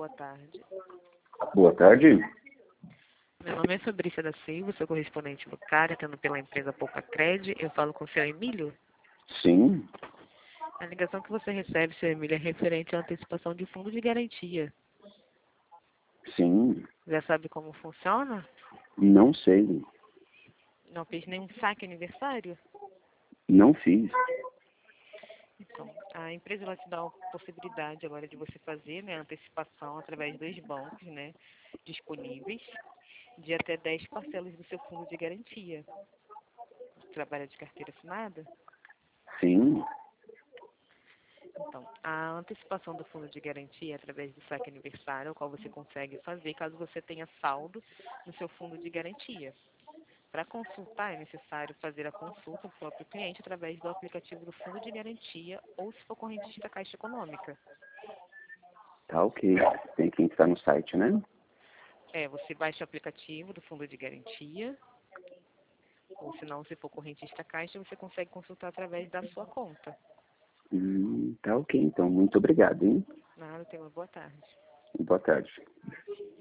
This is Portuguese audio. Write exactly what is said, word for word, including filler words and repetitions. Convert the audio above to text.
boa tarde. Boa tarde. Meu nome é Fabrícia da Silva, sou correspondente bancária, tendo pela empresa Poucacred. Eu falo com o senhor Emílio. Sim, A ligação que você recebe, senhor Emílio, é referente à antecipação de fundo de garantia. sim, Já sabe como funciona? não sei, Não fez nenhum saque aniversário? não fiz. Então, a empresa ela te dá a possibilidade agora de você fazer, né, a antecipação através dos bancos, né, disponíveis, de até dez parcelas do seu fundo de garantia. Você trabalha de carteira assinada? Sim, Então, a antecipação do fundo de garantia é através do saque aniversário, o qual você consegue fazer caso você tenha saldo no seu fundo de garantia. Para consultar, é necessário fazer a consulta do próprio cliente através do aplicativo do fundo de garantia ou, se for correntista da Caixa Econômica. tá ok. Tem que entrar no site, né? É, você baixa o aplicativo do fundo de garantia, ou se não, se for correntista Caixa, você consegue consultar através da sua conta. Hum, tá ok, então muito obrigado, hein? Nada, tenha uma boa tarde. Boa tarde.